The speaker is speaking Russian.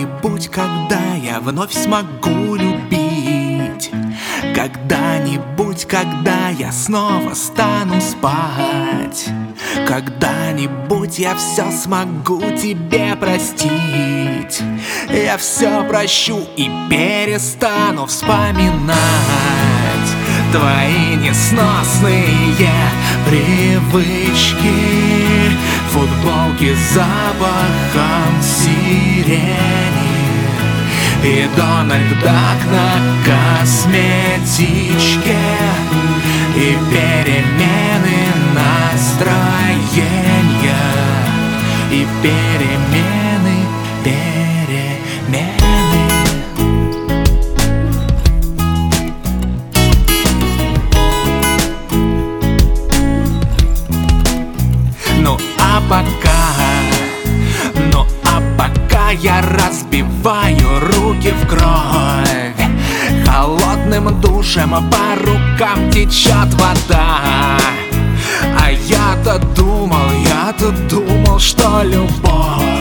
Когда-нибудь, когда я вновь смогу любить, когда-нибудь, когда я снова стану спать, когда-нибудь я все смогу тебе простить. Я все прощу и перестану вспоминать твои несносные привычки, футболки с запахом сирени и Дональд Дак на косметичке, и перемены настроения, и перемены. Пока я разбиваю руки в кровь, холодным душем по рукам течет вода. А я-то думал, что любовь